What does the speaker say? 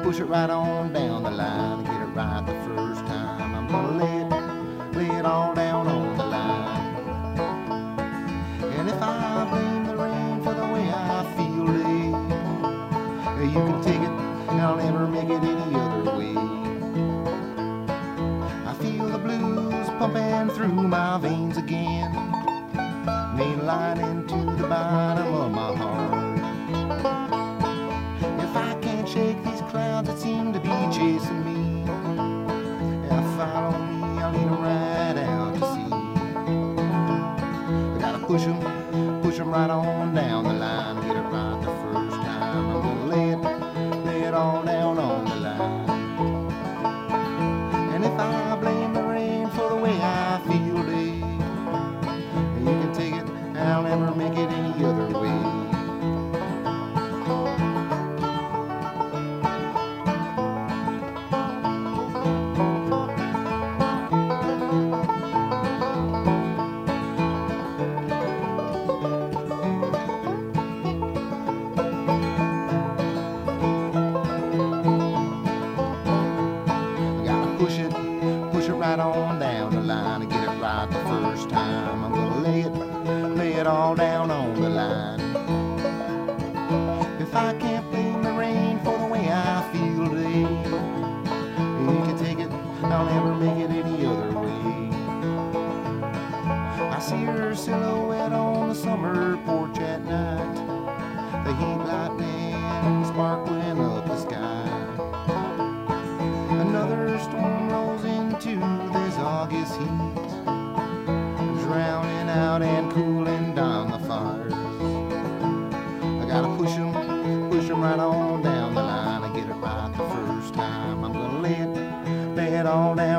push it right on down the line and get it right the first time. I'm gonna lay it all down on the line. And if I blame the rain for the way I feel it, you can take it, and I'll never make it any other way. I feel the blues pumping through my veins again, mainlining to the bottom of my heart. If I can't shake these clouds that seem to be chasing me, follow me, I'll lead 'em right out to sea. I gotta push 'em right on down the line, get it right the first time. I'm gonna lay it all down on the line. And if I blame the rain for the way I feel it, you can take it, and I'll never make it any other way. Push it right on down the line and get it right the first time. I'm gonna lay it all down on the line. If I can't blame the rain for the way I feel today, you can take it, I'll never make it any other way. I see her silhouette on the summer porch at night, the heat lightning sparkling up the sky. Another storm rolls into this August heat, drowning out and cooling down the fires. I gotta push 'em right on down the line and get it right the first time. I'm gonna lay it all down